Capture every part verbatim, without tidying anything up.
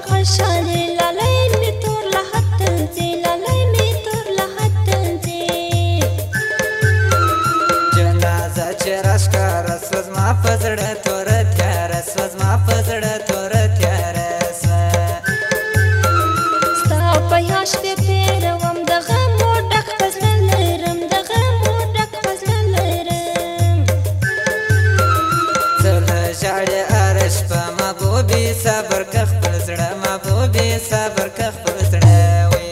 خوشحالي لالی می تور لحد تنځي لالی می تور لحد تنځي جنازه چې راښکاره سوه زما په زړه توره تیاره سوه زما په زړه توره تیاره سوه ستا په یاد شپې تېروم د غمو ډک په زړه لرم د غمو ډک په زړه لرم ته له ژاړې هره شپه محبوبې صبر که خپل زړه محبوبې صبر که خپل زړه وې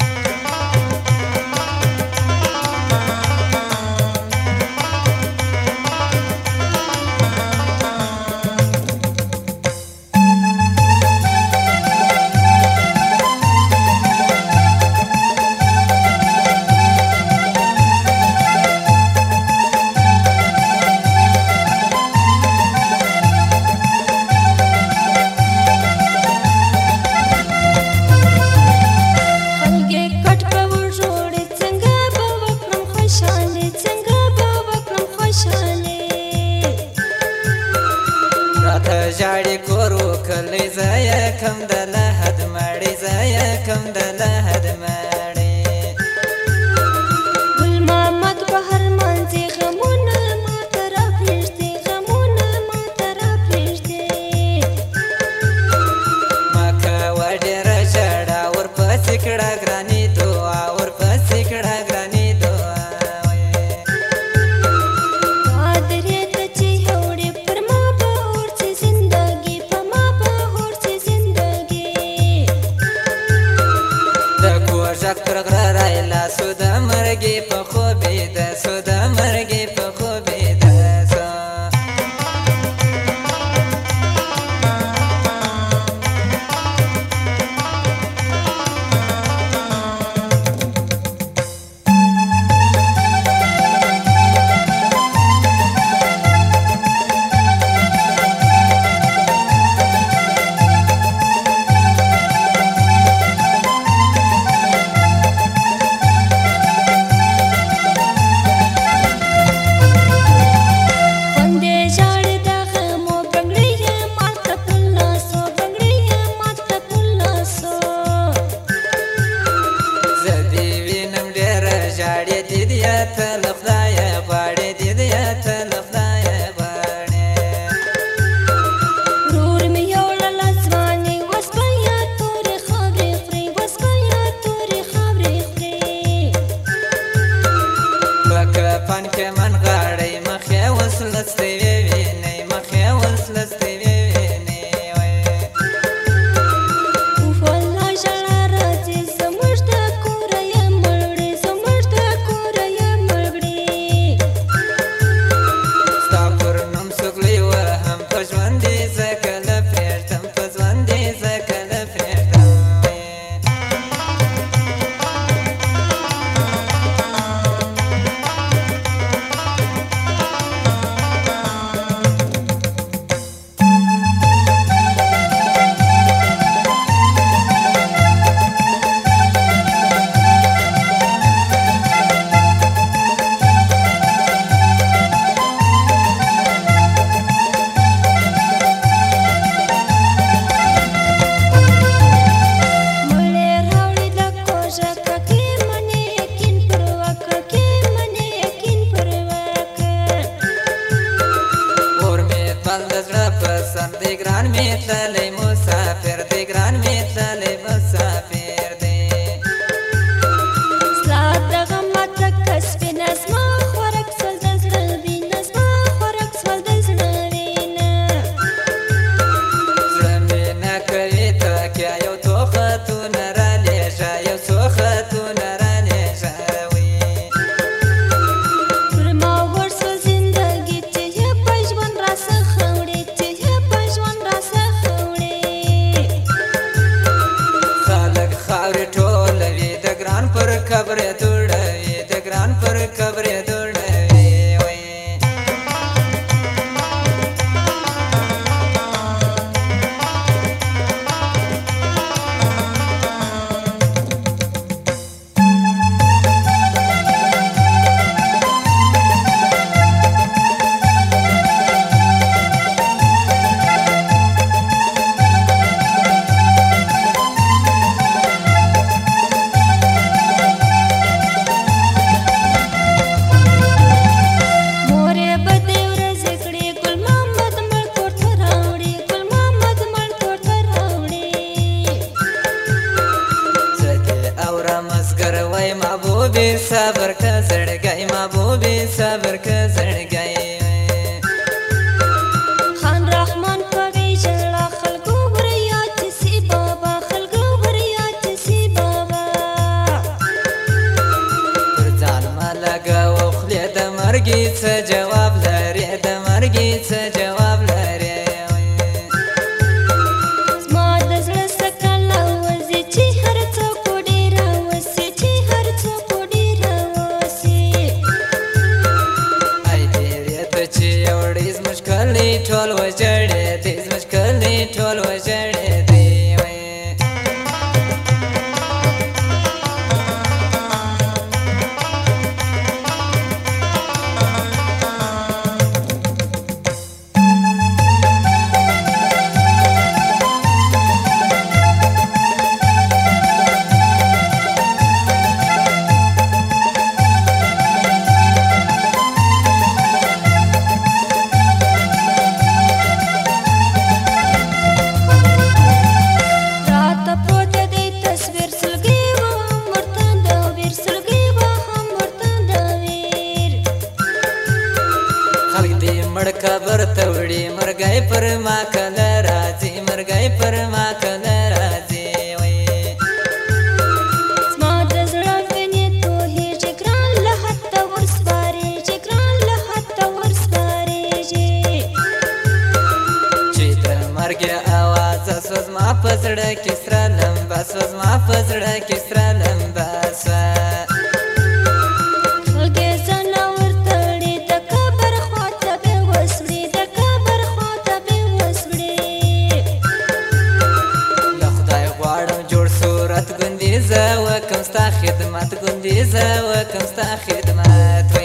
ژاړې کور وکلی زه یې کم د لحد مړې زه یې کم د لحد مړې ګل محمد بهر منځي غمونه ماته راپرېږدي غمونه ماته راپرېږدي ما کوه ډېره ژړا ورپسې کړه ګرانې دعا ورپسې کړه ګرانې دعا تر غره رایلا سو د مرګې په خوبې ده سو د مرګې په خوبې ده محبوبي صبر که زړګی محبوبي صبر که زړګی خان رحمان کوي ژړا خلکو وریا چې سي بابا خلکو وریا چې سي بابا پر ځان ما لګاو خولې د مرګي څه جواب لري د مرګي څه جواب لري زما د زړه سکه لاوځي چې هر څوک ډېر راوسي چې هر څوک ډېر راوسي ای ډېرې ته چې یو ډې زموږ کلی ټول وژړې دی زموږ کلی ټول وژړې دی قبر ته وړي مرګی پر ما کله راځي مرګی پر ما کله راځي زما د زړه وینې تویېږي ګران له حده ورسپارېږي ګران له حده ورسپارېږي چې د مرګ اوازه سوه زما په زړه کې سره لمبه سوه زما په زړه کې سره لمبه سوه زه وکم ستا خدمت ګوندې زه وکم ستا خدمت وی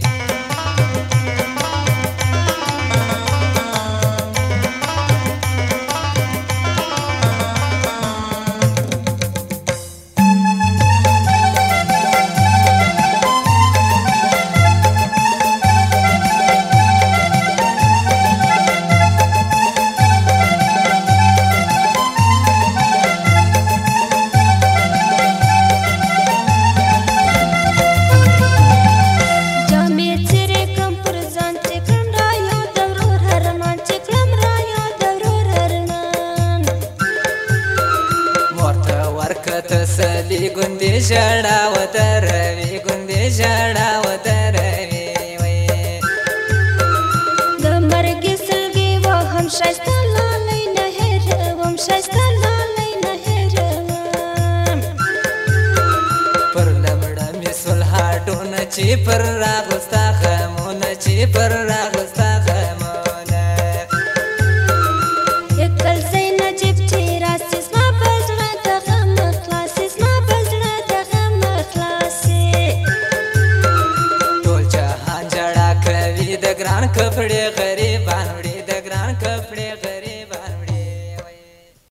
تسلي ګوندې ژړا ودروي ګوندې ژړا ودروي د مرګ سلګي وهم ښایسته لالی نه هېروم ښایسته لالی نه هېروم پر لمړه مې صلح ډونه چې پر راغوستا غمونه چې پر راغوستا غمونه یکل ځای نجیب چې راسي زما په زړه د غم خلاصي زما په زړه د غم خلاصي ټول جهان ژړا کوي د ګران کپړې